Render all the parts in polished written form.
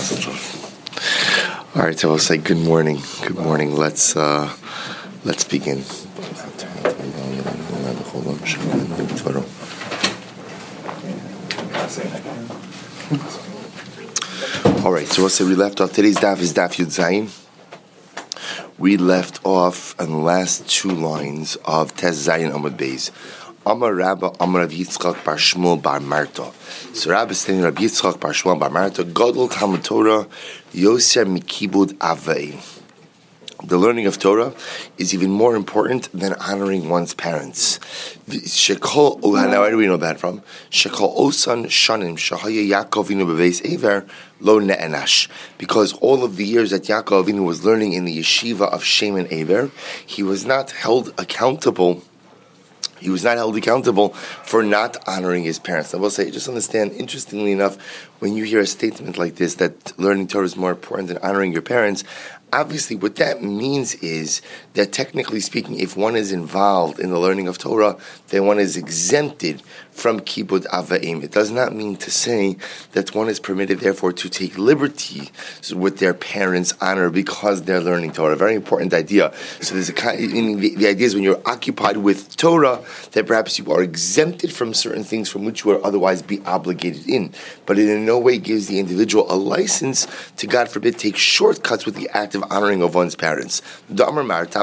All right, so I'll say good morning. Good morning. Let's begin. All right, so we'll say we left off. Today's daf is daf Yud Zayin. We left off on the last two lines of Tes Zayin Amud Beis. Amar Rabba Amar Rav Yitzchak Bar Shmuel Bar Marta. So Rabba is saying Rabbi Yitzchak Bar Shmuel Bar Marta, Gadol Talmud Torah, Yoser Mikibud Avei. The learning of Torah is even more important than honoring one's parents. Now, where do we know that from? Shekol Osan Shanim Shahaya Yaakov Avinu Bebeis Ever Lo Ne'enash. Because all of the years that Yaakov Avinu was learning in the yeshiva of Shem and Ever, he was not held accountable. He was not held accountable for not honoring his parents. I will say, just understand, interestingly enough, when you hear a statement like this, that learning Torah is more important than honoring your parents, obviously what that means is that technically speaking, if one is involved in the learning of Torah, then one is exempted from Kibud Avayim. It does not mean to say that one is permitted, therefore, to take liberty with their parents' honor because they're learning Torah. A very important idea. So there's the idea is when you're occupied with Torah, that perhaps you are exempted from certain things from which you would otherwise be obligated in. But it in no way gives the individual a license to, God forbid, take shortcuts with the act of honoring of one's parents. Why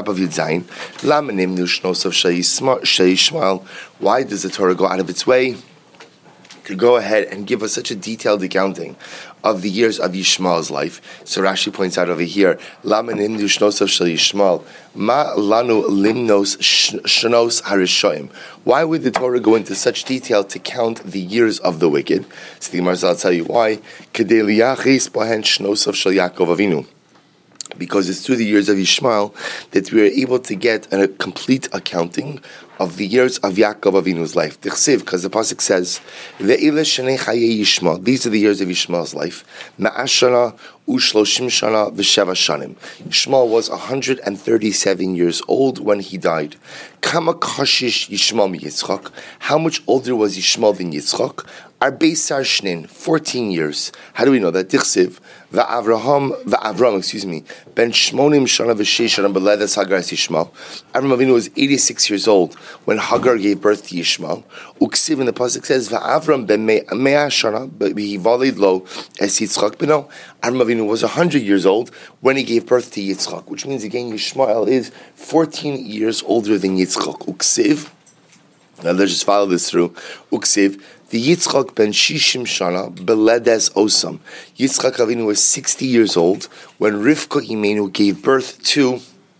does the Torah go out of its way to go ahead and give us such a detailed accounting of the years of Yishmael's life? So Rashi points out over here, Lama nimnu shnosav shel Yishmael, ma lanu limnos shnos harishoim. Why would the Torah go into such detail to count the years of the wicked? So the Gemara will tell you why. Kedei liyachis bahen shnosav shel Yaakov Avinu. Because it's through the years of Yishmael that we are able to get a complete accounting of the years of Yaakov Avinu's life. Because the pasuk says, "Ve'ile shnei chayei Yishmael." These are the years of Yishmael's life. Ma'ashana u'shloshim shana v'sheva shanim. Yishmael was 137 years old when he died. Kama kashish Yishmael mi Yitzchak. How much older was Yishmael than Yitzchak? Arbeisar shnin, 14 years. How do we know that? Tichsiv va'Avram, ben shmonim shana v'sheish shana beledas Hagar es Yishmael. Avram Avinu was 86 years old when Hagar gave birth to Yishmael. Uksiv, in the pasuk says va'Avram ben mea shana v'hivalid lo es Yitzchak beno. Avram Avinu was 100 years old when he gave birth to Yitzchak, which means again Yishmael is 14 years older than Yitzchak. Uksiv. Now let's just follow this through. Uksiv. The Yitzchak ben Shishim Shana beledes Osam. Yitzchak Avinu was 60 years old when Rivka Imenu gave birth to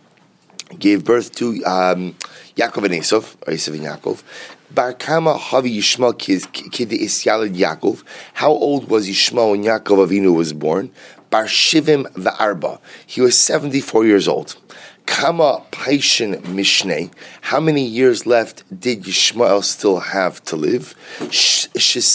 Yaakov and Esav, or Esav and Yaakov. Bar Kama Havi Yishmael Kid Isyalad Yaakov. How old was Yishmael when Yaakov Avinu was born? Bar Shivim v'Arba. He was 74 years old. Kama Paishin Mishneh. How many years left did Yishmael still have to live? Let me say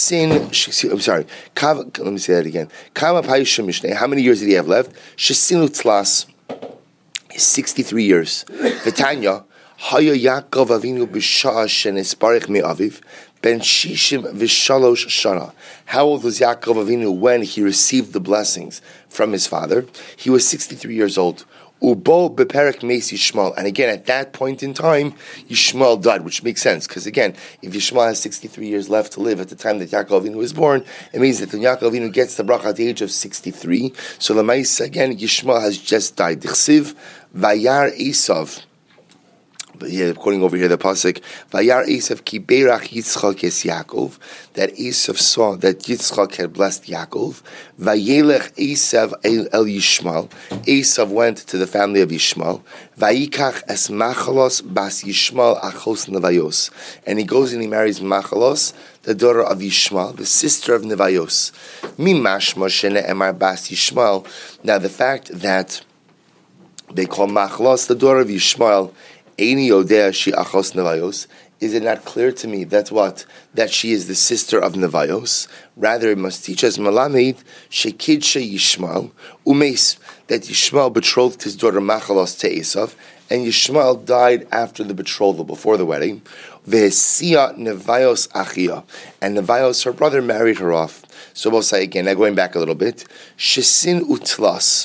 that again. Kama Paishin Mishneh. How many years did he have left? Shesinu Tzlas. 63 years. V'Tanya. Haya Yaakov Avinu b'sha'a shenisparich me'aviv. Ben Shishim v'shalosh shana. How old was Yaakov Avinu when he received the blessings from his father? He was 63 years old. Ubo beperek meis Yishmael. And again, at that point in time, Yishmael died, which makes sense. Because again, if Yishmael has 63 years left to live at the time that Yaakov Avinu was born, it means that when Yaakov Avinu gets the bracha at the age of 63, so Lamais, again, Yishmael has just died. Dichsiv, Vayar Esav. But yeah, quoting over here the pasuk, Vayar Esav ki beirach Yitzchak es Yaakov, that Esav saw that Yitzchak had blessed Yaakov. Vayelech Esav el Yishmael. Esav went to the family of Yishmael. Vayikach es Machalos bas Yishmael achos Nevayos, and he goes and he marries Machalos, the daughter of Yishmael, the sister of Nevayos. Mimashma shene emar bas Yishmael. Now the fact that they call Machalos the daughter of Yishmael, Eini Yodea she achos Nevayos, is it not clear to me that she is the sister of Nevayos? Rather, it must teach us Malamed Shekidsha Yishmael Umeis, that Yishmael betrothed his daughter Machalos to Esav, and Yishmael died after the betrothal, before the wedding. Ve'esia Nevayos Achia, and Nevayos, her brother, married her off. So we'll say again, now going back a little bit, Shesin Utlas.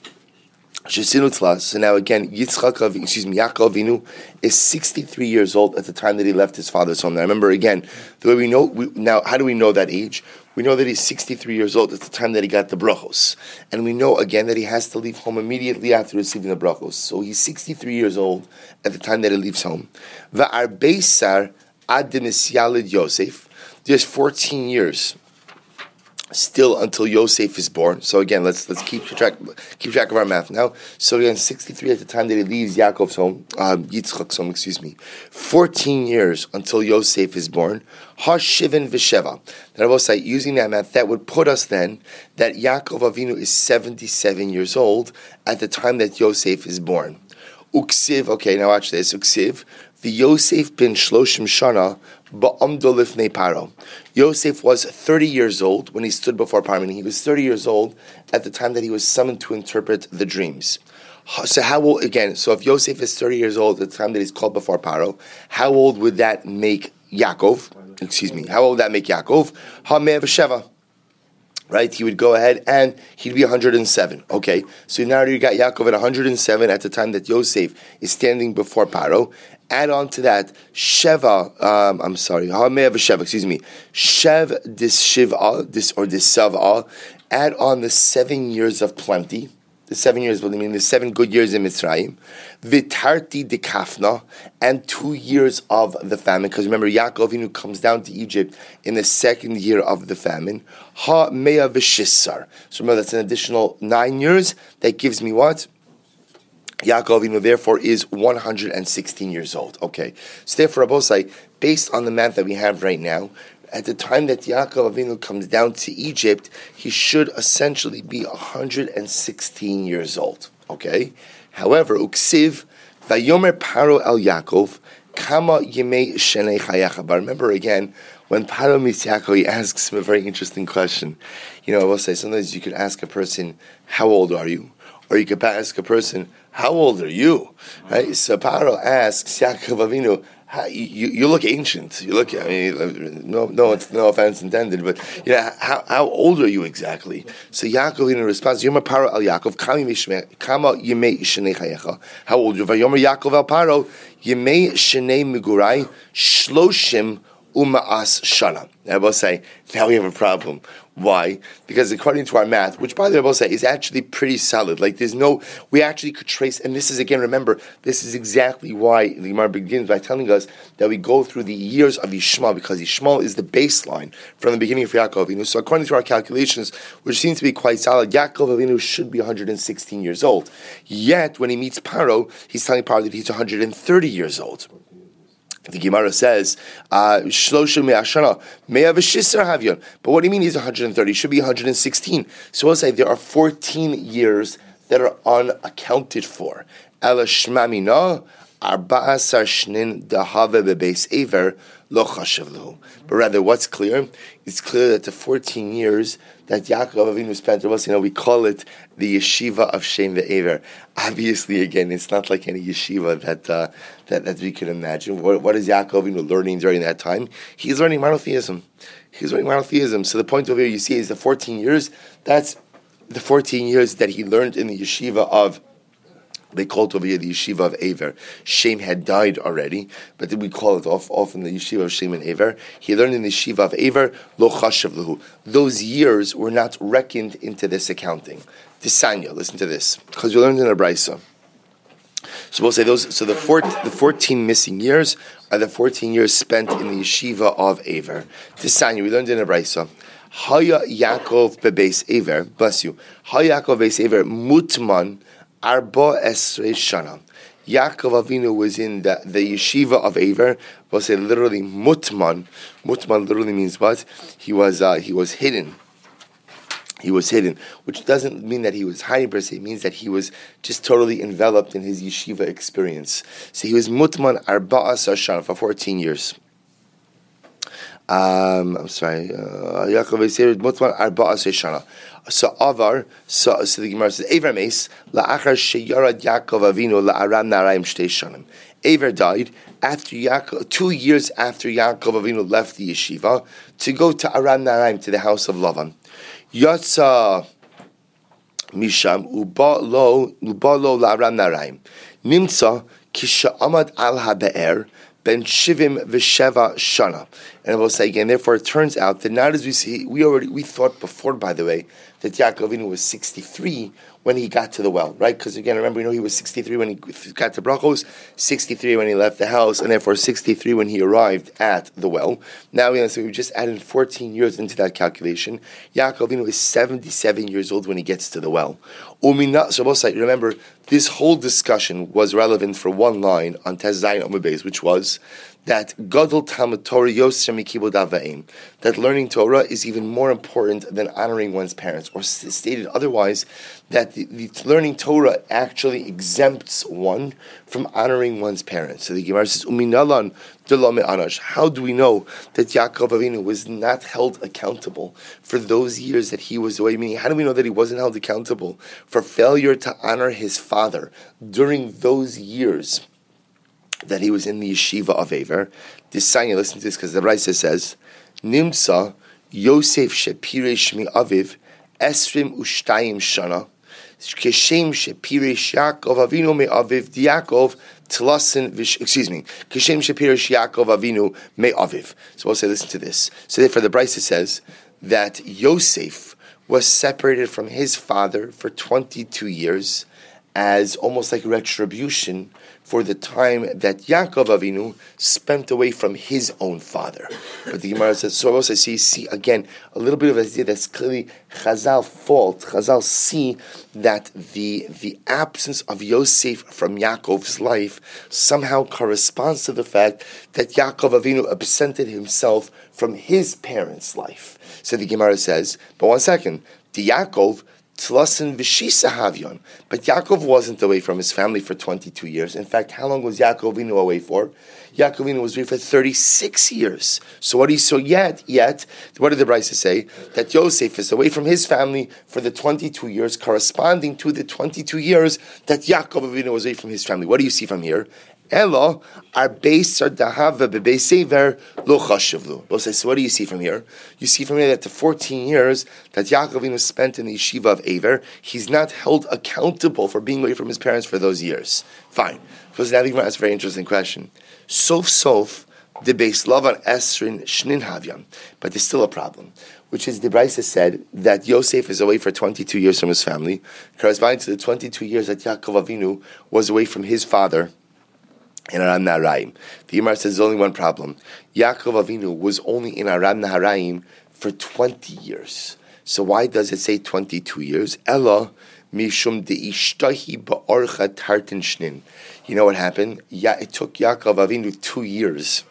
So now again, Yaakov Avinu is 63 years old at the time that he left his father's home. Now remember again, the way we know, now how do we know that age? We know that he's 63 years old at the time that he got the brachos. And we know again that he has to leave home immediately after receiving the brachos. So he's 63 years old at the time that he leaves home. Va'ar Beisar ad Yalid Yosef. There's 14 years still until Yosef is born. So again, let's keep track of our math now. So again, 63 at the time that he leaves Yaakov's home, Yitzchak's home, 14 years until Yosef is born. Hashivin v'sheva. That I will say, using that math, that would put us then that Yaakov Avinu is 77 years old at the time that Yosef is born. Uksiv, okay, now watch this. Uksiv, the Yosef bin Shloshim Shana ba'amdo lifnei Paro. Yosef was 30 years old when he stood before Paro. He was 30 years old at the time that he was summoned to interpret the dreams. So how old, again, so if Yosef is 30 years old at the time that he's called before Paro, how old would that make Yaakov? How old would that make Yaakov? Ha-meh v'sheva. Right, he would go ahead and he'd be 107. Okay, so now you got Yaakov at 107 at the time that Yosef is standing before Paro. Add on to that Sheva. Shev dis Shiva, this Savah. Add on the 7 years of plenty. The 7 years, what I mean, the 7 good years in Mitzrayim, Vitarti de Kafna, and 2 years of the famine. Because remember, Yaakov Avinu comes down to Egypt in the 2nd year of the famine. Ha Mea V'Shissar. So remember, that's an additional 9 years. That gives me what? Yaakov Avinu therefore is 116 years old. Okay, so therefore, Abosai, based on the math that we have right now, at the time that Yaakov Avinu comes down to Egypt, he should essentially be 116 years old. Okay? However, Uksiv, Vayomer Paro el Yaakov, Kama Yemei Shenei Chayacha. But remember again, when Paro meets Yaakov, he asks him a very interesting question. I will say, sometimes you could ask a person, how old are you? Or you could ask a person, how old are you? Right? So Paro asks Yaakov Avinu, you look ancient. You look. No offense intended, but how old are you exactly? So Yaakov in response, Yomer Paro al Yaakov, Kama Yemei Shenei Chayecha. How old are you? Yomer Yaakov al Paro, Yemei Shenei Migurai Shloshim Umaas Shana. I will say, now we have a problem. Why? Because according to our math, which by the way I will say is actually pretty solid. Like we actually could trace, and this is again, remember, this is exactly why the Gemara begins by telling us that we go through the years of Yishmael, because Yishmael is the baseline from the beginning of Yaakov Avinu. So according to our calculations, which seem to be quite solid, Yaakov Avinu should be 116 years old. Yet, when he meets Paro, he's telling Paro that he's 130 years old. The Gemara says, Shloshim me'ashana, me'av v'shisar havyon. But what do you mean he's 130? He should be 116. So we'll say there are 14 years that are unaccounted for. Ela shmamina, arba'asar shnin dahave bebeis ever, lo chashav lehu. But rather, what's clear? It's clear that the 14 years that Yaakov Avinu spent, we call it the yeshiva of Shem ve'ever. Obviously, again, it's not like any yeshiva that we can imagine. What is Yaakov Avinu learning during that time? He's learning monotheism. So the point over here you see is the 14 years. That's the 14 years that he learned in the yeshiva of. They call it over here the yeshiva of Aver. Shem had died already, but then we call it often the yeshiva of Shem and Aver. He learned in the yeshiva of Aver, lo chashav lehu. Those years were not reckoned into this accounting. Tisanya, listen to this, because we learned in a brisa. So we'll say those. So the 14 missing years are the 14 years spent in the yeshiva of Aver. Tisanya, we learned in a brisa. Haya Yaakov bebeis Aver, bless you. Haya Yaakov bebeis Aver mutman. Arba Esrei Shana. Yaakov Avinu was in the yeshiva of Aver. We'll say literally mutman. Mutman literally means what? He was hidden. He was hidden, which doesn't mean that he was hiding per se. It means that he was just totally enveloped in his yeshiva experience. So he was mutman Arba Esrei Shana for 14 years. I'm sorry. Yaakov Esrei mutman Arba Esrei Shana. So the Gemara says, Aver Meis, la'achar sheyarad Yaakov Avinu la'aram naraim shtei shanim. Aver died after 2 years after Yaakov Avinu left the yeshiva to go to Aram Naharaim, to the house of Lavan. Yatsa Misham uba lo la'Aram Naharaim. Nimtza kisha amad al habe'er ben shivim v'sheva shana. And I will say again, therefore it turns out that not as we see, we thought before, by the way, that Yaakov Avinu was 63 when he got to the well, right? Because again, remember, he was 63 when he got to Brachos, 63 when he left the house, and therefore 63 when he arrived at the well. Now we just added 14 years into that calculation. Yaakov Avinu is 77 years old when he gets to the well. Remember, this whole discussion was relevant for one line on Tez Zayin Amud Beis, which was that Gadol Talmud Torah Yoser Mikibud Avayim, that learning Torah is even more important than honoring one's parents, or stated otherwise, that the learning Torah actually exempts one from honoring one's parents. So the Gemara says, Uminalan delame anash. How do we know that Yaakov Avinu was not held accountable for those years that he was away? Meaning, how do we know that he wasn't held accountable for failure to honor his father during those years that he was in the yeshiva of Aver? This sign, listen to this, because the Brisa says, Nimsa Yosef Shepirei Shmi Aviv Esrim Ushtayim Shana Keshem Shepirei Yaakov Avinu Me Aviv Diakov Tlasin Keshem Shepirei Yaakov Avinu Me Aviv. So we'll say, listen to this. So therefore the Brisa says that Yosef was separated from his father for 22 years as almost like retribution for the time that Yaakov Avinu spent away from his own father. But the Gemara says, so also see again, a little bit of an idea that's clearly Chazal fault. Chazal see that the absence of Yosef from Yaakov's life somehow corresponds to the fact that Yaakov Avinu absented himself from his parents' life. So the Gemara says, but one second, the Yaakov Tlasin v'shisa havyon. But Yaakov wasn't away from his family for 22 years. In fact, how long was Yaakov Avinu away for? Yaakov Avinu was away for 36 years. So what what did the Brisa say? That Yosef is away from his family for the 22 years, corresponding to the 22 years that Yaakov Avinu was away from his family. What do you see from here? Elo are based dahava bebesever lo chashivlu. So what do you see from here? You see from here that the 14 years that Yaakov Avinu spent in the yeshiva of Aver, he's not held accountable for being away from his parents for those years. Fine. Because now the Gemara asks a very interesting question. Sof the beis lavan esrin shnin havyan, but there's still a problem, which is the Brisa said that Yosef is away for 22 years from his family, corresponding to the 22 years that Yaakov Avinu was away from his father in Aram Naharaim. The Gemara says there's only one problem. Yaakov Avinu was only in Aram Naharaim for 20 years. So why does it say 22 years? Ella mishum deishtahi ba'orcha tartin shnin. You know what happened? It took Yaakov Avinu 2 years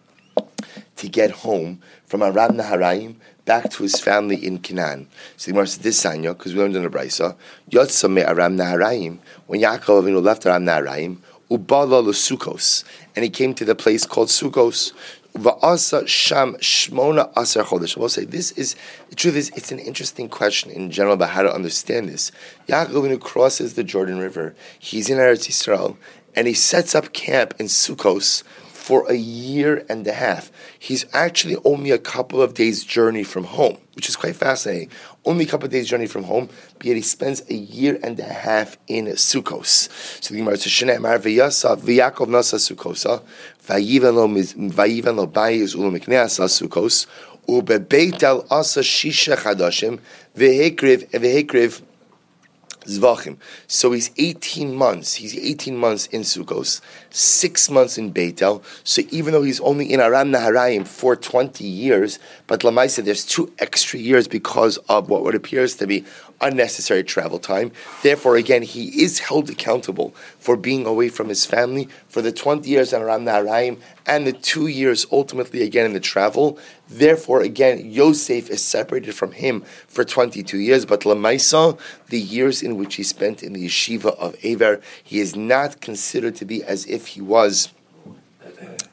to get home from Aram Naharaim back to his family in Canaan. So the Gemara says this sanya, because we learned in the Brisa, Yotza me Aram Naharaim, when Yaakov Avinu left Aram Naharaim, Ubala Sukos, and he came to the place called Sukos. Va'asa Sham Shmona Asar Chodesh. I will say the truth is, it's an interesting question in general about how to understand this. Yaakov Avinu crosses the Jordan River. He's in Eretz Yisrael, and he sets up camp in Sukos for a year and a half. He's actually only a couple of days' journey from home, which is quite fascinating. Only a couple of days' journey from home, but yet he spends a year and a half in Sukkos. So the Gemara says, "Shneimar v'yasa v'Yaakov nasa Sukkosa v'yivan lo bayis ulo mikneasa Sukkos ubebeitel asa shisha chadashim v'hekriv Zvachim." So he's 18 months. He's 18 months in Sukkos, 6 months in Beitel. So even though he's only in Aram Naharaim for 20 years, but Lamaisa, there's 2 extra years because of what appears to be unnecessary travel time. Therefore, again, he is held accountable for being away from his family for the 20 years in Aram Naharaim and the 2 years ultimately again in the travel. Therefore, again, Yosef is separated from him for 22 years, but Lamaisa, the years in which he spent in the yeshiva of Aver, he is not considered to be as if he was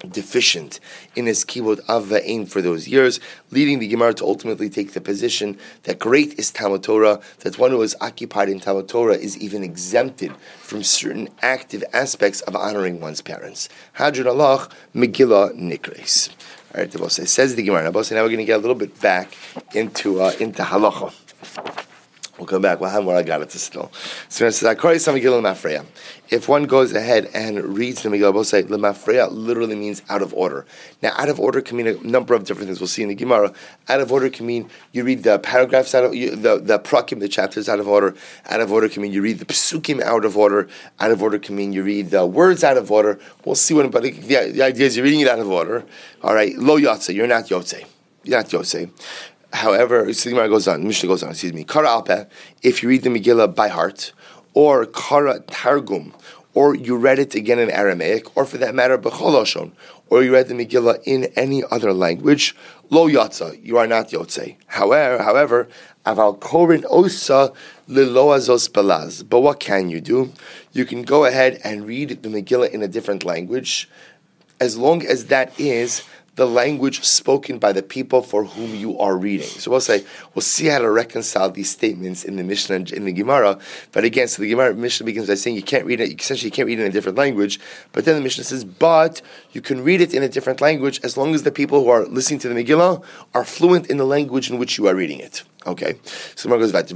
deficient in his kibud av va'ein for those years, leading the Gemara to ultimately take the position that great is Talmud Torah, that one who is occupied in Talmud Torah is even exempted from certain active aspects of honoring one's parents. Hadron Allah, Megillah Nikres. All right, says the Gemara. Now we're going to get a little bit back into halacha. We'll come back. We'll have more. I got it still. So it says, Megillah Lemafreya. If one goes ahead and reads the Megillah, we'll say Lemafreya literally means out of order. Now, out of order can mean a number of different things. We'll see in the Gemara. Out of order can mean you read the paragraphs out of the prakim, the chapters out of order. Out of order can mean you read the psukim out of order. Out of order can mean you read the words out of order. We'll see when, but the idea is you're reading it out of order. All right, lo yotze, you're not yotze. You're not yotze. However, the Gemara goes on, Mishnah goes on, Kara Alpeh, if you read the Megillah by heart, or Kara Targum, or you read it again in Aramaic, or for that matter, B'chol Lashon, or you read the Megillah in any other language, Lo Yatza, you are not Yotze. However, Aval Korin Osa Lilo Azos Balaz. But what can you do? You can go ahead and read the Megillah in a different language, as long as that is the language spoken by the people for whom you are reading. So we'll see how to reconcile these statements in the Mishnah and in the Gemara. But again, so the Gemara Mishnah begins by saying you can't read it, essentially you can't read it in a different language. But then the Mishnah says, but you can read it in a different language as long as the people who are listening to the Megillah are fluent in the language in which you are reading it. Okay, so the goes back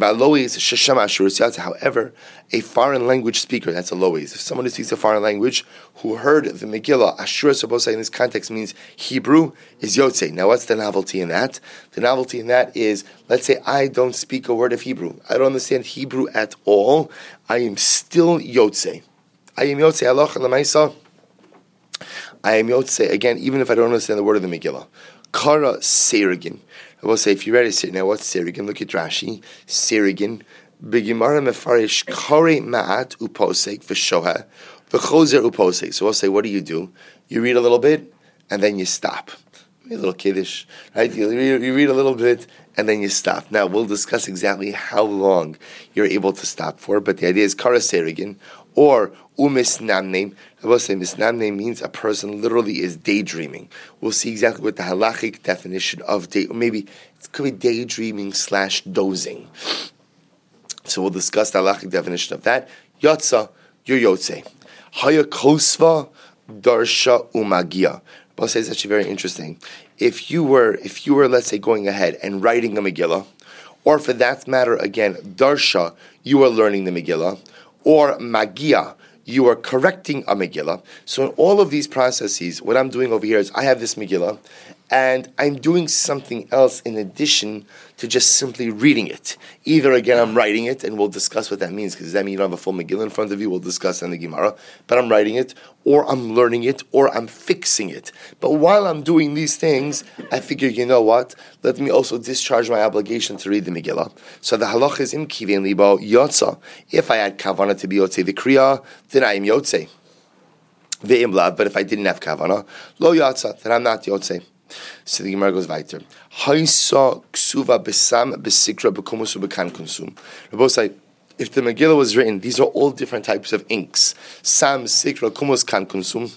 to however, a foreign language speaker, that's a lois. If someone who speaks a foreign language who heard the Megillah, Ashura Sabosai in this context means Hebrew, is Yotze. Now what's the novelty in that? The novelty in that is, let's say I don't speak a word of Hebrew. I don't understand Hebrew at all. I am still Yotze. I am Yotze. Halacha l'maisa. I am Yotze, again, even if I don't understand the word of the Megillah. Kara Serigin. I will say, if you read it, now what's Serigin? Look at Rashi. Serigin. Begimara mefarish kare ma'at uposek v'shoha v'chozer uposek. So we'll say, what do? You read a little bit, and then you stop. A little kiddush, right? You read a little bit, and then you stop. Now, we'll discuss exactly how long you're able to stop for, but the idea is kara Serigin, or umisnamne. I will say misnamne means a person literally is daydreaming. We'll see exactly what the halachic definition of maybe it could be daydreaming / dozing. So we'll discuss the halachic definition of that. Yotza, you're yotze. Haya kosva darsha umagia. I'll say it's actually very interesting. If you were, let's say, going ahead and writing a Megillah, or for that matter, again, darsha, you are learning the Megillah, or magia, you are correcting a Megillah. So in all of these processes, what I'm doing over here is I have this Megillah, and I'm doing something else in addition to just simply reading it. Either, again, I'm writing it, and we'll discuss what that means, because does that mean you don't have a full Megillah in front of you? We'll discuss in the Gemara. But I'm writing it, or I'm learning it, or I'm fixing it. But while I'm doing these things, I figure, you know what? Let me also discharge my obligation to read the Megillah. So the halach is im kivein libo yotza. If I had kavanah to be yotze the kriya, then I am yotze. Ve'im lav, but if I didn't have kavanah, lo yotza, then I'm not yotze. So the Gemara goes weiter. Haisa ksuva besam besikra bekumus ubekan konsum. Both say, if the Megillah was written, these are all different types of inks. Sam, sikra, kumus, kan konsum.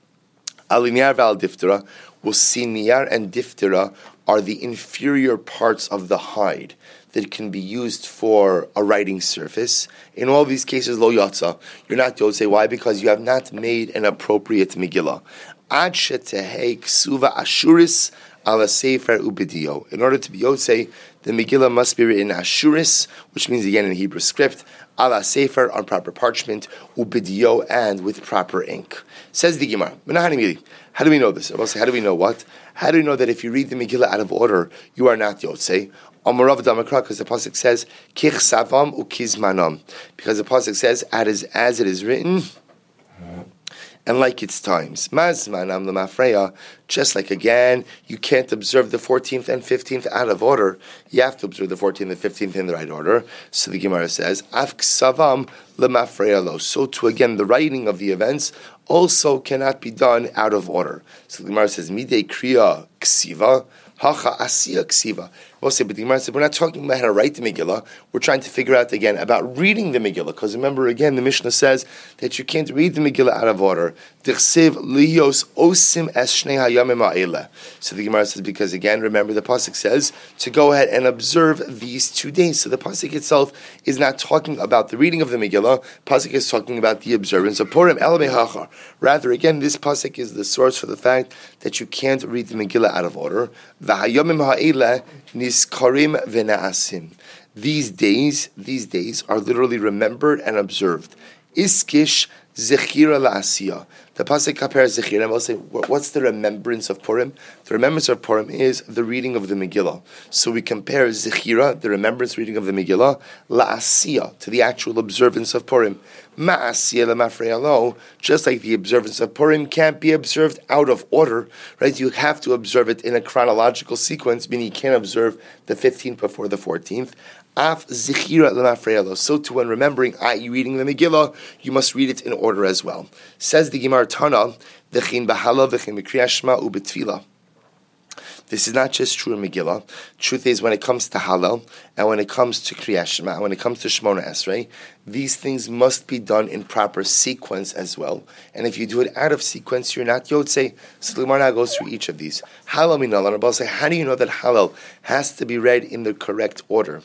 Aliniar val diftera. We'll see niyar and diftera are the inferior parts of the hide that can be used for a writing surface. In all these cases, lo yotza. You're not yotze. Why? Because you have not made an appropriate Megillah. Ad shetehei ksuva ashuris ala sefer ubidio. In order to be yotze, the Megillah must be written ashuris, which means again in Hebrew script, ala sefer on proper parchment, ubidio, and with proper ink. Says the Gemara. How do we know this? I will say, how do we know what? How do we know that if you read the Megillah out of order, you are not yotze? Amarav Damakra, because the pasuk says kich savam ukizmanam, because the pasuk says as it is written, and like its times. Mazmanam l'mafreya, just like again, you can't observe the 14th and 15th out of order. You have to observe the 14th and 15th in the right order. So the Gemara says, af ksavam l'mafreya lo. So to again, the writing of the events also cannot be done out of order. So the Gemara says, midei kriya ksiva, hacha asiya ksiva. We'll say, but the Gemara said, we're not talking about how to write the Megillah. We're trying to figure out again about reading the Megillah. Because remember, again, the Mishnah says that you can't read the Megillah out of order. Dichsiv liyos osim es shnei hayamim ha'eleh. So the Gemara says, because again, remember the pasuk says to go ahead and observe these 2 days. So the pasuk itself is not talking about the reading of the Megillah. Pasuk is talking about the observance of Purim. Rather, again, this pasuk is the source for the fact that you can't read the Megillah out of order. V'hayomim ha'eleh niskarim v'na'asim. These days are literally remembered and observed. Iskish zechira la'asiyah. The pasuk compares zechira, and we'll say, what's the remembrance of Purim? The remembrance of Purim is the reading of the Megillah. So we compare zechira, the remembrance reading of the Megillah, la'asiyah, to the actual observance of Purim. Ma'asiyah lemafreyalo, just like the observance of Purim can't be observed out of order, right? You have to observe it in a chronological sequence, meaning you can't observe the 15th before the 14th. Af zichira lemafreyalo. So too, when remembering, i.e. reading the Megillah, you must read it in order as well. Says the Gemara Tana, v'chein b'hala v'chein b'kriyas shema u'b'tefila. This is not just true in Megillah. Truth is, when it comes to Hallel, and when it comes to Kriyas Shema, when it comes to Shmona Esrei, these things must be done in proper sequence as well. And if you do it out of sequence, you're not Yotzei. So the Gemara now goes through each of these. Hallel minal, and Rabbi say, how do you know that Hallel has to be read in the correct order?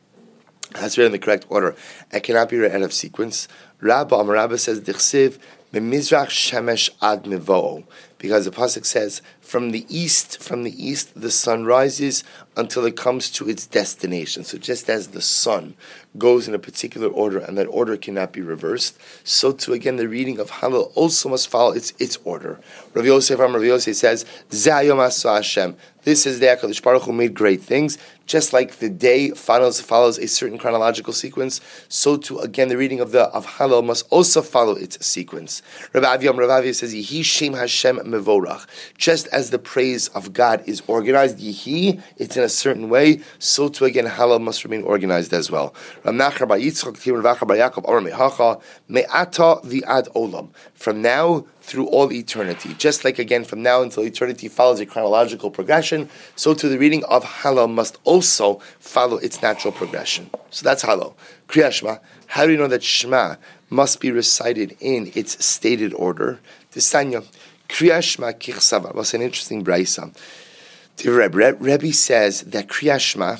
It has to be read in the correct order. It cannot be read out of sequence. Rabba says, Dichsiv, Mimizrach shemesh ad mevo'o, because the pasuk says, from the east the sun rises until it comes to its destination. So just as the sun goes in a particular order, and that order cannot be reversed, so too again the reading of Hallel also must follow its order. Rav Yosef says, Zayom Asa Hashem. This is the HaKadosh Baruch Hu made great things. Just like the day follows a certain chronological sequence, so too again the reading of Hallel must also follow its sequence. Rav Avia says, Yehi Shem Hashem Mevorach. Just as the praise of God is organized, Yehi, it's in a certain way, so too again Hallel must remain organized as well. From now through all eternity. Just like again from now until eternity follows a chronological progression, so too the reading of Hallel must also follow its natural progression. So that's Hallel. Kriyas Shema. How do you know that Shema must be recited in its stated order? Tistanya. Kriyas Shema kichsava. Was an interesting braysa. The Rebbe says that Kriyas Shema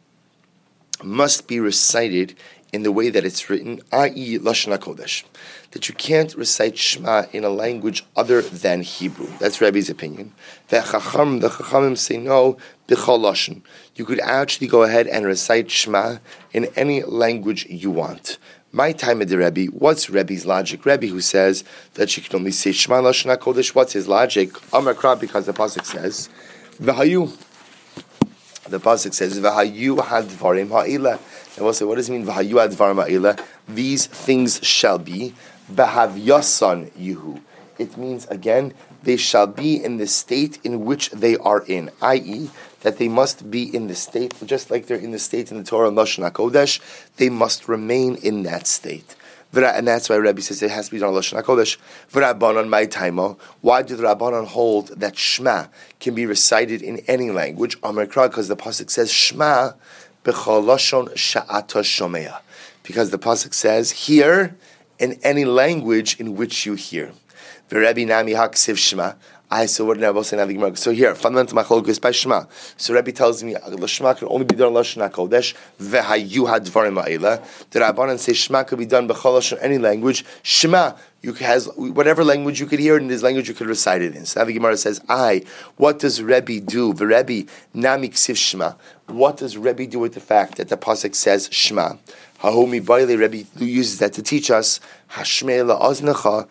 must be recited in the way that it's written, i.e. Lashon HaKodesh. That you can't recite Shema in a language other than Hebrew. That's Rebbe's opinion. The Chachamim say no, B'chol Lashon. You could actually go ahead and recite Shema in any language you want. My time at the Rebbe, what's Rebbe's logic? Rebbe who says that you can only say Shema Lashon HaKodesh, what's his logic? Amar Kra, because the pasuk says, V'hayu. The pasuk says, V'hayu hadvarim ha'ila. And we'll say, what does it mean, V'hayu hadvarim ha'ila? These things shall be, B'havyasan yuhu. It means, again, they shall be in the state in which they are in, i.e., that they must be in the state, just like they're in the state in the Torah and Lashon HaKodesh, they must remain in that state. And that's why Rebbe says it has to be done on Lashon HaKodesh. V'Rabbanan my taimo. Why do the Rabbanan hold that Shema can be recited in any language? Amar Kra, because the pasuk says Shema b'chol lashon sha'ata shomea. Because the pasuk says, hear in any language in which you hear. V'Rebbe nami haksiv Shema. So what did I say now? The Gemara? So here, fundamental machlokes by Shema. So Rebbe tells me Shema can only be done on Lashon HaKodesh. V'hayu hadvarim ha'ila. The Rabbanan say Shema could be done b'chol lashon any language. Shema, you has whatever language you could hear in this language you could recite it in. So now the Gemara says, what does Rebbe do? V'Rebbe nami ksiv Shema. What does Rebbe do with the fact that the pasuk says Shema? Hahomi Baile, Rebbe uses that to teach us Hashmei la'oznecha.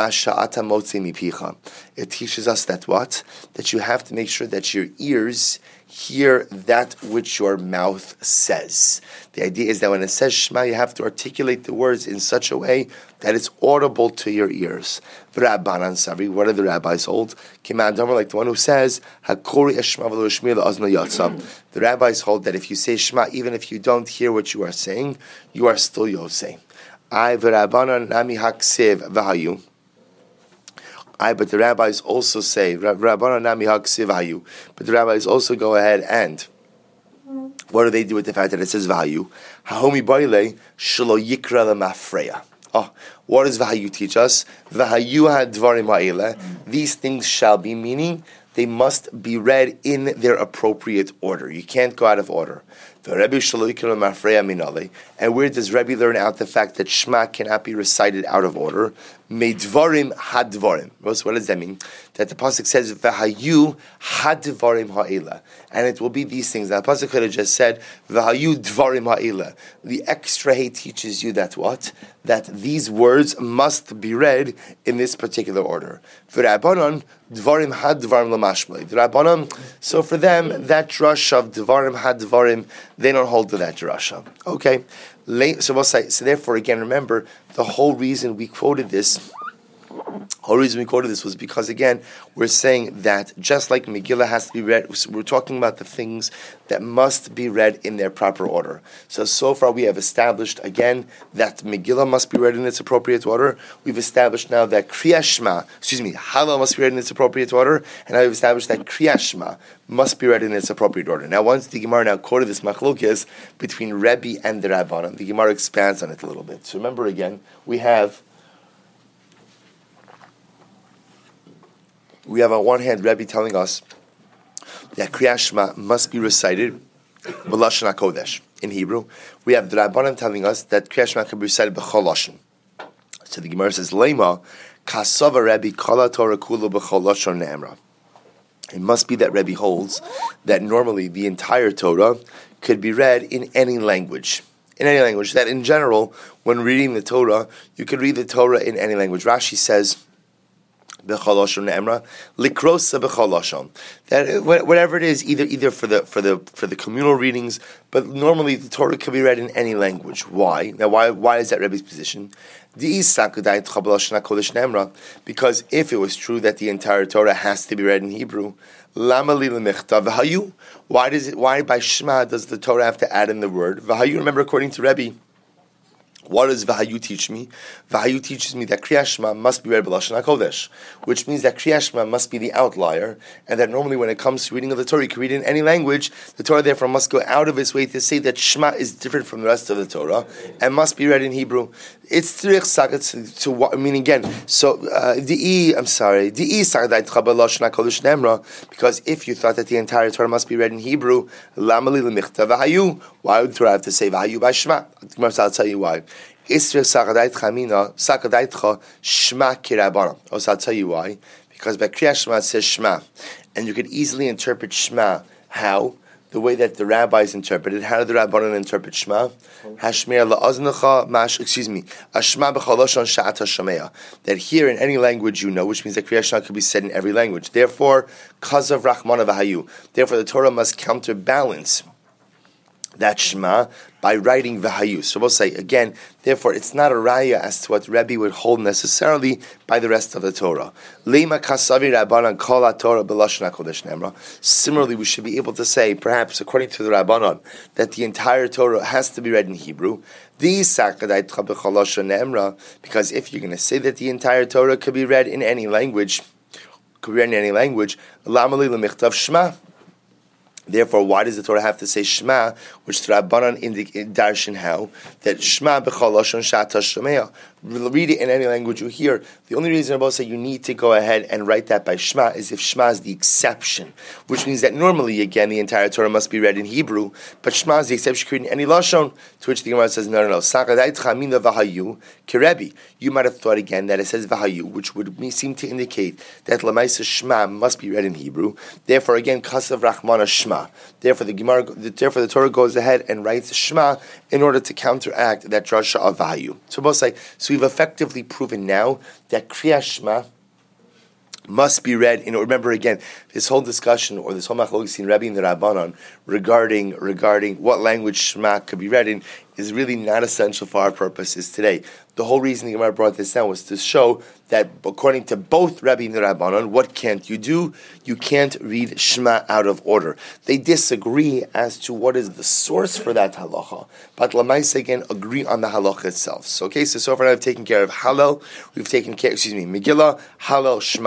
It teaches us that what? That you have to make sure that your ears hear that which your mouth says. The idea is that when it says Shema, you have to articulate the words in such a way that it's audible to your ears. What are the rabbis hold? Like the one who says, the rabbis hold that if you say Shema, even if you don't hear what you are saying, you are still Yosei. But the rabbis also say, but the rabbis also go ahead and What do they do with the fact that it says Vahayu? Hahomi Baile Shelo Yikra Lemafreya. Oh, what does Vahayu teach us? Vahayu hadvarim ha'ele. These things shall be, meaning they must be read in their appropriate order. You can't go out of order. And where does Rebbe learn out the fact that Shema cannot be recited out of order? Meidvarim hadvarim. What does that mean? That the pasuk says Vahayu hadvarim ha'ela, and it will be these things. Now, the pasuk could have just said Vahayu dvarim ha'ela. The extra hay teaches you that what? That these words must be read in this particular order. V'Rabbanan dvarim hadvarim lamashmei. The Rabbanan, so for them that drush of dvarim hadvarim, they don't hold to that drasha. Okay, so we'll say. So therefore, again, remember the whole reason we quoted this. Was because, again, we're saying that just like Megillah has to be read, we're talking about the things that must be read in their proper order. So far we have established, again, that Megillah must be read in its appropriate order. We've established now that Hallel must be read in its appropriate order, and now we've established that Kriyas Shema must be read in its appropriate order. Now, once the Gemara now quoted this machlokes between Rebbe and the Rabbanan, the Gemara expands on it a little bit. So remember, again, we have on one hand Rebbe telling us that Kriyas Shema must be recited b'lashon hakodesh in Hebrew. We have the Rabbanan telling us that Kriyas Shema can be recited b'chol lashon. So the Gemara says, Lema kasava Rebbe kol Torah kula b'chol lashon ne'emra. It must be that Rebbe holds that normally the entire Torah could be read in any language. In any language. That in general, when reading the Torah, you could read the Torah in any language. Rashi says, B'chol ne'emra likrosa b'chol lashon. That whatever it is, either for the communal readings, but normally the Torah can be read in any language. Why? Now, why is that Rebbe's position? Because if it was true that the entire Torah has to be read in Hebrew, why by Shema does the Torah have to add in the word Vahayu? Remember, according to Rebbe, what does Vahayu teach me? Vahayu teaches me that Kriyas Shema must be read b'lashon hakodesh, which means that Kriyas Shema must be the outlier, and that normally when it comes to reading of the Torah, you can read it in any language. The Torah therefore must go out of its way to say that Shema is different from the rest of the Torah and must be read in Hebrew. It's tzrich sagat to what I mean again. So because if you thought that the entire Torah must be read in Hebrew, why would the Torah have to say Vahayu by Shema? I'll tell you why. Also, I'll tell you why. Because by Kriyas Shema it says Shema, and you could easily interpret Shema how? The way that the rabbis interpreted. How did the Rabbanan interpret Shema? Hashmir la'aznecha Ashma b'chol lashon sha'ata shameya. That here in any language you know, which means that Kriyas Shema could be said in every language. Therefore, kazav rachmana v'hayu. Therefore, the Torah must counterbalance that Shema by writing Vahayu. So we'll say again, therefore it's not a raya as to what Rebbe would hold necessarily by the rest of the Torah. Lema kasavi Rabbanan kol Torah b'lashon hakodesh ne'emra. Similarly, we should be able to say, perhaps according to the Rabbanan, that the entire Torah has to be read in Hebrew. Because if you're going to say that the entire Torah could be read in any language, Lamali l'michtav Shema. Therefore, why does the Torah have to say Shema, which the Rabbanan indicate darshan how that Shema b'chol lashon sha'ata shameya. Read it in any language you hear. The only reason Rabbanan say you need to go ahead and write that by Shema is if Shema is the exception, which means that normally, again, the entire Torah must be read in Hebrew, but Shema is the exception you could read in any lashon. To which the Gemara says, no. Vahayu Kerebi. You might have thought again that it says Vahayu, which would seem to indicate that Lamaisa Shema must be read in Hebrew. Therefore, again, Kasav Rachmana Shema. Therefore, the Torah goes ahead and writes Shema in order to counteract that drasha of Vahayu. So both say, so we've effectively proven now that Kriyas Shema must be read. Remember again, this whole discussion or this whole machlokes in Rebbe and the Rabbanan regarding what language Shema could be read in is really not essential for our purposes today. The whole reason the Gemara brought this down was to show that according to both Rebbe and the Rabbanan, what can't you do? You can't read Shema out of order. They disagree as to what is the source for that halacha, but Lamaisa again agree on the halacha itself. So far I've taken care of Hallel, we've taken care, Megillah, Hallel, Shema.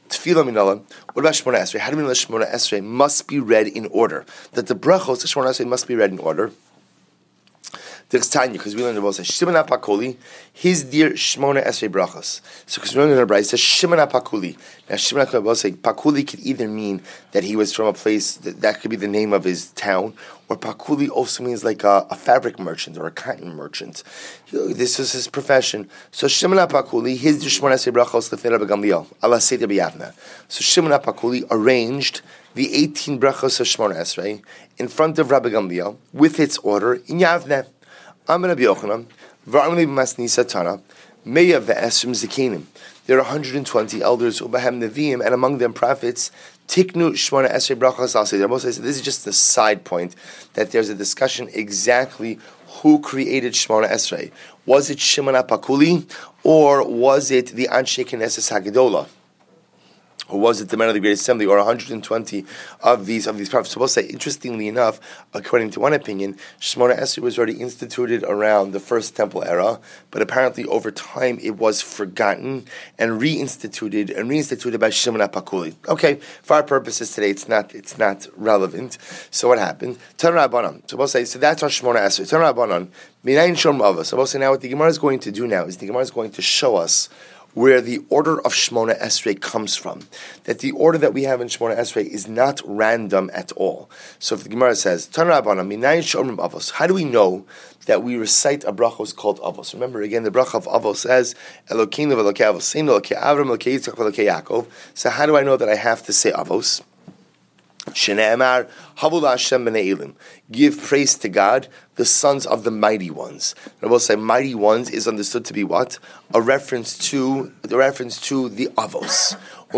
Tefillah minala. What about Shemona Esrei? How do we know that Shemona Esrei must be read in order? That the brachos of Shemona Esrei must be read in order? There's Tanya, because we learned about Shimon HaPakuli, his dear Shemona Esrei brachos. So because we learned in our Brayta, it says Shimon HaPakuli. Now Shimon HaPakuli, Pakuli could either mean that he was from a place, that could be the name of his town, or Pakuli also means like a fabric merchant or a cotton merchant. This is his profession. So Shimon HaPakuli, his dear Shemona Esrei brachos, Lefnei Rabbi Gamliel, ala Seder b'Yavna. So Shimon HaPakuli arranged the 18 brachos of Shemona Esrei in front of Rabbi Gamliel with its order in Yavne. Amar Rabbi Yochanan, v'amli b'masnisa Tana, meya ve'esrim zikenim. There are 120 elders, ubahem neviim, and among them prophets. Tiknu Shemona Esrei brachos al seder. This is just a side point that there's a discussion exactly who created Shemona Esrei. Was it Shimon HaPakuli, or was it the Anshe Knesset Hagedolah? Or was it the men of the Great Assembly, or 120 of these prophets? So we'll say, interestingly enough, according to one opinion, Shemona Esrei was already instituted around the First Temple era, but apparently over time it was forgotten and reinstituted by Shimon HaPakuli. Okay, for our purposes today, it's not relevant. So what happened? Tanur Rabbanan. So we'll say, so that's our Shemona Esrei. Tanur Rabbanan. Minayin Shom Avos. So we'll say now what the Gemara is going to do now is the Gemara is going to show us where the order of Shemona Esrei comes from. That the order that we have in Shemona Esrei is not random at all. So if the Gemara says, Tanur Rabbanan, Minayin Shomrim Avos, how do we know that we recite a brachos called Avos? Remember again, the bracha of Avos says, Elokeinu v'Elokei Avoseinu, Elokei Avram, Elokei Yitzchak, Elokei Yaakov. So how do I know that I have to say Avos? Shne'emar, Havu LaHashem b'nei Elim. Give praise to God, the sons of the mighty ones. And I will say, mighty ones is understood to be what? A reference to the Avos.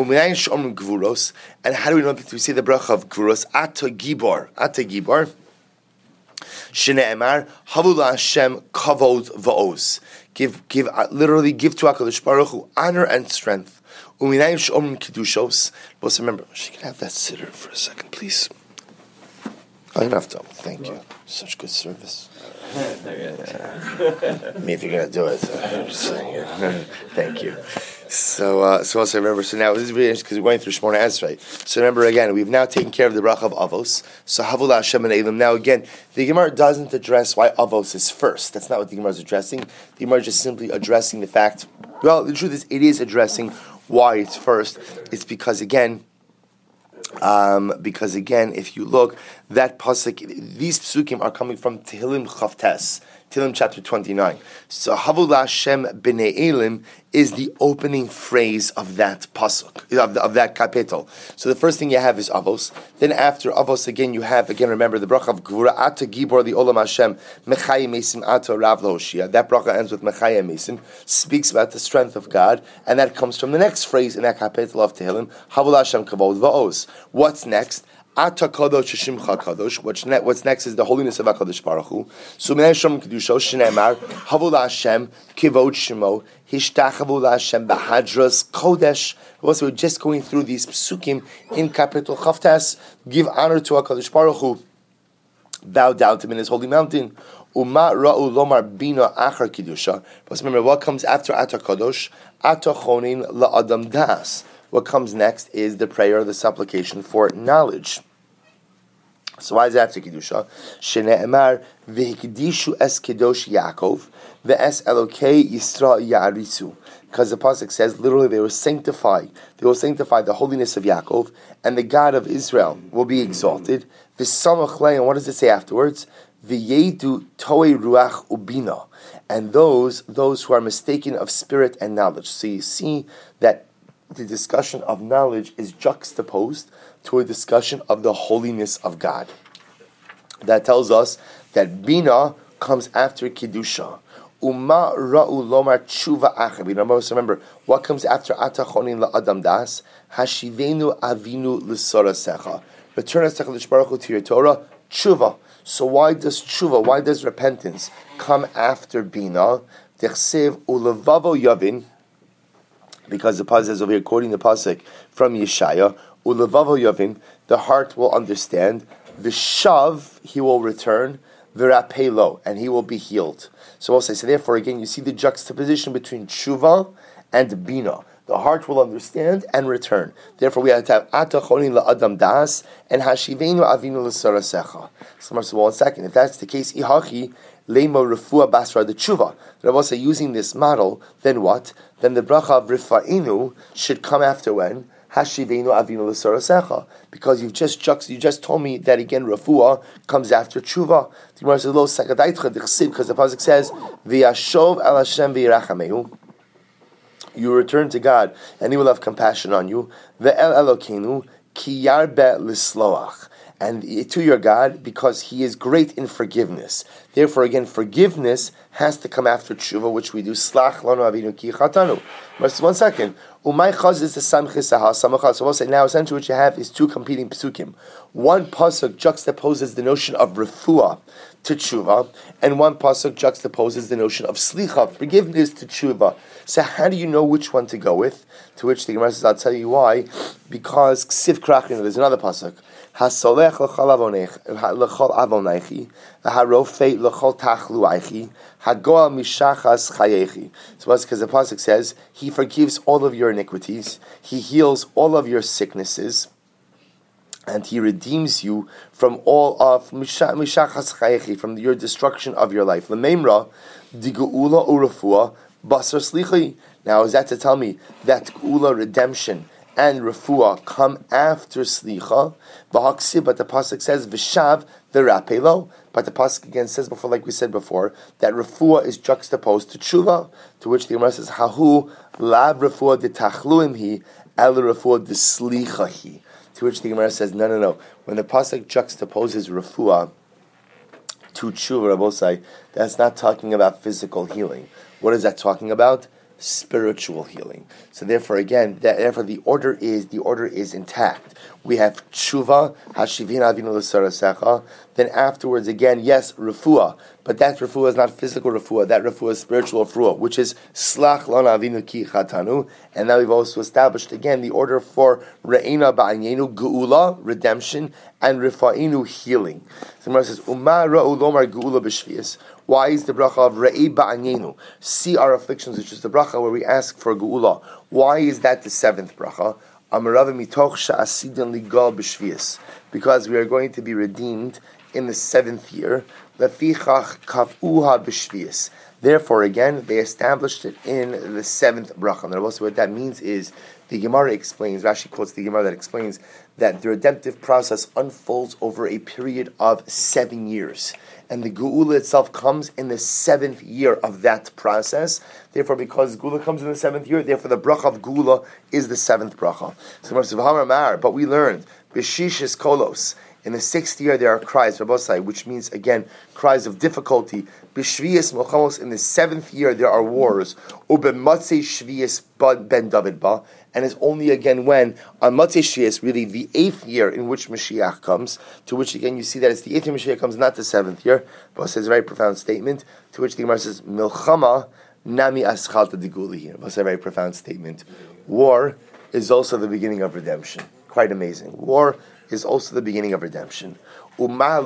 And how do we know that we say the bracha of Gvuros? Ata Gibor. Shne'emar, Havu LaHashem kavod va'oz. Give to HaKadosh Baruch Hu honor and strength. But remember, she can have that sitter for a second, please. I don't have to. Thank you. Such good service. Me, if you're going to do it. I'm just saying. Thank you. So also remember, so now this is really interesting because we're going through Shemona Esrei. So remember again, we've now taken care of the bracha of Avos. So Havu LaHashem b'nei Elim. Now again, the Gemara doesn't address why Avos is first. That's not what the Gemara is addressing. The Gemara is just simply addressing the fact, well, the truth is, it is addressing why it's first. It's because again, if you look, that pasuk, these psukim are coming from Tehillim Chavtes, Tehillim chapter 29. So Havu LaHashem b'nei Elim is the opening phrase of that pasuk, of that kapitel. So the first thing you have is Avos. Then after Avos, again you have, remember the bracha of Gvura Ata Gibor the Olam Hashem Mechayim Mesim Ata Rav Lohoshia. That bracha ends with Mechayim Mesim, speaks about the strength of God, and that comes from the next phrase in that kapitel of Tehillim, Havu LaHashem Kavod Va'oz. What's next? Ata Kadosh Shimcha Kadosh. What's next is the holiness of HaKadosh Baruch Hu. So Minay Shom Kedusho Shneimar Havu LaHashem Kivod Shemo Hishtachavu LaHashem Bahadras Kodesh. Also, we're just going through these psukim in capital Chavtas. Give honor to HaKadosh Baruch Hu. Bow down to him in his holy mountain. Uma Ra'u Lomar Bina Achar Kedusha. But remember, what comes after Ata Kadosh? Ata Chonin LaAdam Das. What comes next is the prayer, the supplication for knowledge. So why is that after Kedusha? Shene'emar v'hikdishu es kedosh Yaakov ve'es Elokei Yisra Ya'arisu. Because the pasuk says, literally, they will sanctify the holiness of Yaakov, and the God of Israel will be exalted. V'samach lei, and what does it say afterwards? V'yedu toei ruach ubina, and those who are mistaken of spirit and knowledge. So you see that the discussion of knowledge is juxtaposed to a discussion of the holiness of God. That tells us that Bina comes after Kedusha. Uma ra'u lomar tshuva achav. Remember, what comes after Atachonin la'adam das? Hashivenu avinu l'sorasecha. Return us to Baruch Hu to your Torah. Tshuva. So why does repentance come after Bina? Dechsev ulevavo yavin. Because the pasuk says over here, quoting the pasuk from Yeshaya, ulevavo yavin, the heart will understand. V'shav, he will return. V'rapelo, and he will be healed. So we'll say, so therefore again, you see the juxtaposition between tshuva and bina. the heart will understand and return. Therefore, we have to have Ata Chonin la'adam das and Hashivenu avinu l'sarasecha. So, 1 second. If that's the case, Ihachi Lema Rafua Basra the Tshuva. The Rabbi say using this model, then what? Then the bracha of Rifa'inu should come after when? Hashivenu avinu l'sarasecha. Because you just told me that again Rafua comes after Tshuva. The Gemara says lo sakadaitcha d'chsiv, because the pasuk says v'yashov al Hashem v'yirachamehu. You return to God and He will have compassion on you. Ve'el Elokeinu ki yarbe l'sloach. And to your God, because He is great in forgiveness. Therefore, again, forgiveness has to come after tshuva, which we do. Slach lanu avinu ki chatanu. Just 1 second. Umay chaz is the samchis aha samachas. So we'll say now, essentially, what you have is two competing psukim. One pasuk juxtaposes the notion of refuah to tshuva, and one pasuk juxtaposes the notion of slicha, forgiveness to tshuva. So how do you know which one to go with? To which the Gemara says, I'll tell you why. Because ksiv krachin, there's another pasuk. Hasolech l'chol avoneichi, harofei l'chol tachluaichi, hagoal mishachas chayechi. So that's because the pasuk says He forgives all of your iniquities, He heals all of your sicknesses, and He redeems you from all of mishachas chayechi, from your destruction of your life. L'meimra diguula urafua basar slichi. Now, is that to tell me that geula, redemption, and refuah come after slicha? But the pasuk says v'shav v'rapelo. But the pasuk again says before, like we said before, that refuah is juxtaposed to tshuva. To which the Gemara says hahu lav refuah de tachluim hi el refuah de slicha hi. To which the Gemara says no. When the pasuk juxtaposes refuah to tshuva, Rabbosai, that's not talking about physical healing. What is that talking about? Spiritual healing. So therefore, again, the order is intact. We have tshuva, hashivin avinu l'sarasecha. Then afterwards, again, yes, refuah, but that refuah is not physical refuah. That refuah is spiritual refuah, which is slach lana avinu ki chatanu. And now we've also established again the order for re'ina ba'anyenu geula, redemption, and rifa'inu, healing. So the Gemara says umar ra'u lomar geula b'shvius. Why is the bracha of Re'i Ba'anyenu? See our afflictions, which is the bracha where we ask for Geula. Why is that the seventh bracha? Amarav mitoch sha'asidan ligal b'shvius. Because we are going to be redeemed in the 7th year. Lefichach kav'uha b'shvius. Therefore, again, they established it in the 7th bracha. And also what that means is, the Gemara explains, Rashi quotes the Gemara that explains that the redemptive process unfolds over a period of 7 years. And the Geula itself comes in the 7th year of that process. Therefore, because Geula comes in the 7th year, therefore the bracha of Geula is the 7th bracha. So, but we learned, B'shishis kolos, in the 6th year there are cries, Rabbosai, which means, again, cries of difficulty. B'shviyas mochamos, in the 7th year there are wars. U'b'matzei shviyas ben David ba, and it's only again when, on Matzei Shviyas, really the 8th year in which Mashiach comes, to which again you see that it's the 8th year Mashiach comes, not the 7th year. But it says a very profound statement, to which the Gemara says, Milchama nami aschalta diguli here. It's a very profound statement. War is also the beginning of redemption. Quite amazing. War is also the beginning of redemption. And why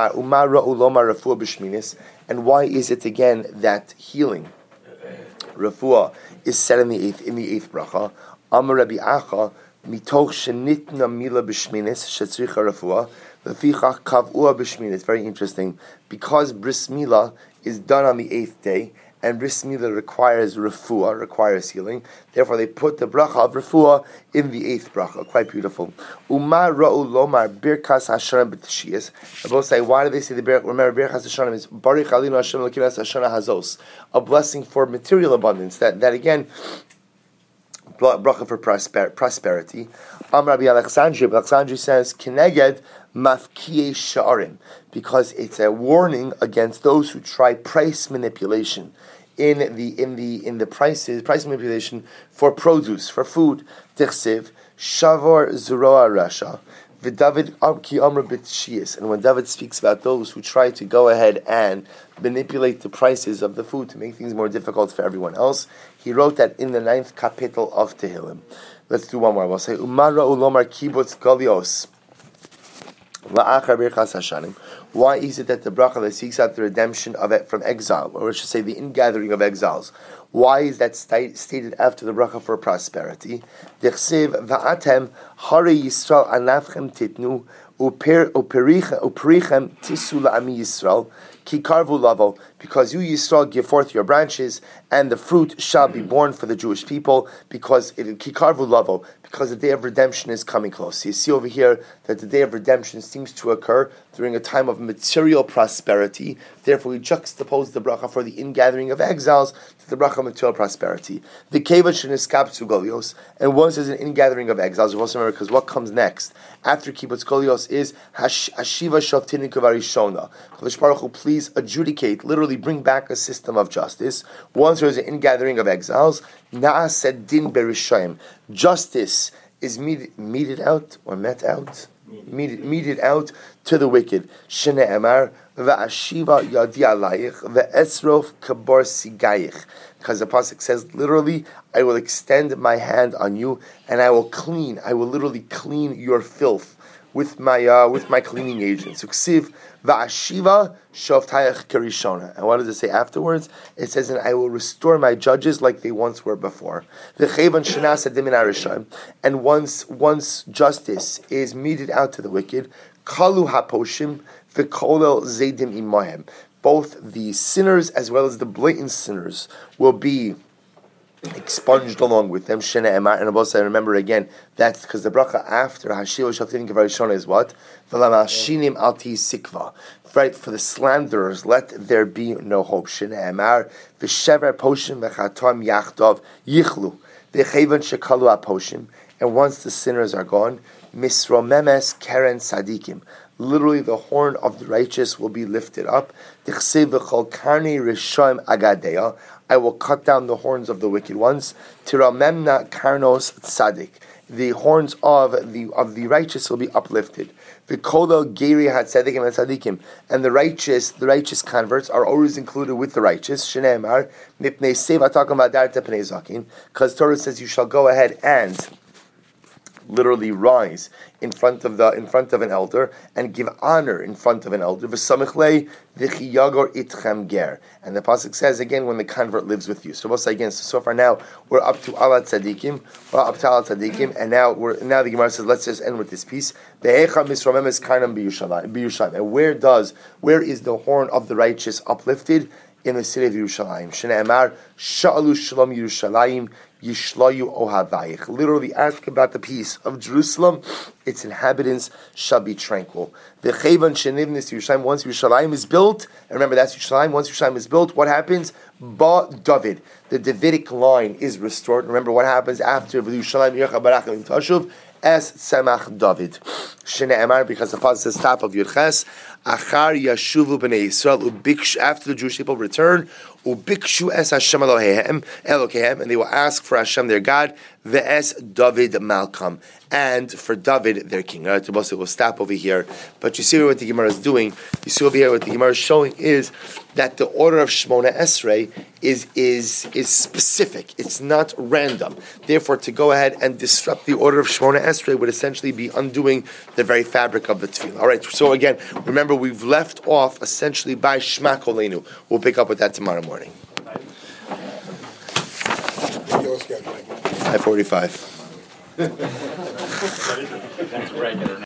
is it again that healing, refuah, is said in the eighth bracha? Amar Rabbi Acha, mitoch shenitna mila b'shminis shetzricha refuah lefichach kav'ua b'shminis. Very interesting, because bris milah is done on the 8th day, and bris milah requires refuah, requires healing. Therefore, they put the bracha of refuah in the 8th bracha. Quite beautiful. Umar ra'u lomar birkas hashanah b'tishiyas. I both say, why do they say the birkas? Remember, birkas hashanah is barich alinu Hashem l'kiras hashanah hazos, a blessing for material abundance. That again, bracha for prosperity. Rabbi Alexandri says, Keneged mafkiye sha'arim, because it's a warning against those who try price manipulation in the price manipulation for produce, for food. Tichsiv shavor zeroa rasha v'David ki amr b'tshiyas. And when David speaks about those who try to go ahead and manipulate the prices of the food to make things more difficult for everyone else, he wrote that in the 9th kapitel of Tehillim. Let's do one more. We'll say Umara ulomar kibbutz galios Why is it that the bracha that seeks out the redemption of it from exile, or I should say the ingathering of exiles, why is that stated after the bracha for prosperity? Dechsev va'atem hari Yisrael anafchem titnu uperichem tisu la'ami Yisrael ki karvu lavo, because you Yisrael give forth your branches, and the fruit shall be born for the Jewish people, because ki karvu lavo, because the day of redemption is coming close. So you see over here that the day of redemption seems to occur during a time of material prosperity. Therefore, we juxtapose the bracha for the ingathering of exiles to the bracha of material prosperity. The keva sheniskaptu golios, and once there's an ingathering of exiles, you also remember, because what comes next after kibbutz golios is hashiva shavtinu kavarishona. Kadosh Baruch Hu, please adjudicate, literally bring back a system of justice. Once there's an ingathering of exiles, na'ased din berishayim, justice is meted out or met out. Meted out to the wicked. Shene'emar va'ashiva yadi alayich ve'esrof kabor sigayich. Because the pasuk says literally, I will extend my hand on you, and I will literally clean your filth with my cleaning agents. Uksiv va'ashiva shavtayich karishona. And what does it say afterwards? It says, and I will restore my judges like they once were before. V'chevan shenasa dimin arishayim. And once justice is meted out to the wicked, kalu haposhim v'kolel zaydim imahem. Both the sinners as well as the blatant sinners will be expunged along with them. Shena Emar, and I remember again, that's because the bracha after Hashiva Shaltin Kevarishona is what? V'lamashinim alti sikva. Right, for the slanderers, let there be no hope. Shena Emar, v'shever poshim v'chatom yachdav yichlu. V'chevan shekalu aposhim. And once the sinners are gone, misromemes keren sadikim. Literally, the horn of the righteous will be lifted up. I will cut down the horns of the wicked ones. Tiramemna karnos tzadik. The horns of the righteous will be uplifted. V'kolel geri hatzadikim and tzadikim. And the righteous converts are always included with the righteous. Shneimar mipnei seva takom adarta pnei zakin. Because Torah says you shall go ahead and literally rise in front of an elder and give honor in front of an elder. V'samichlei v'chiyagor itchem ger. And the pasuk says again, when the convert lives with you. So we'll say again. So far now we're up to ala tzadikim, and now the Gemara says, let's just end with this piece. Ve'echa misromemes karnam b'Yerushalayim. And where is the horn of the righteous uplifted? In the city of Yerushalayim. Shne'emar sha'alu shalom Yerushalayim yishlayu ohavayich. Literally ask about the peace of Jerusalem. Its inhabitants shall be tranquil. V'chevan shenivnis Yerushalayim. Once Yerushalayim is built, and remember that's Yerushalayim. Once Yerushalayim is built, what happens? Ba David. The Davidic line is restored. Remember what happens after Yerushalayim Yercha Barachim Tashuv? Es Semach David. Shne'emar, because the pasuk says top of Yudches, Achar Yashuvu b'nei Yisrael ubikshu, after the Jewish people return, ubikshu es Hashem Elokehem, and they will ask for Hashem their God, ve'es David Malkam, and for David their king. Right, we'll stop over here. But you see what the Gemara is doing. You see over here what the Gemara is showing is that the order of Shmona Esrei is specific. It's not random. Therefore, to go ahead and disrupt the order of Shmona Esrei would essentially be undoing the very fabric of the tefillah. All right. So again, remember we've left off essentially by Shema Kolenu. We'll pick up with that tomorrow morning. 5:45. That's regular.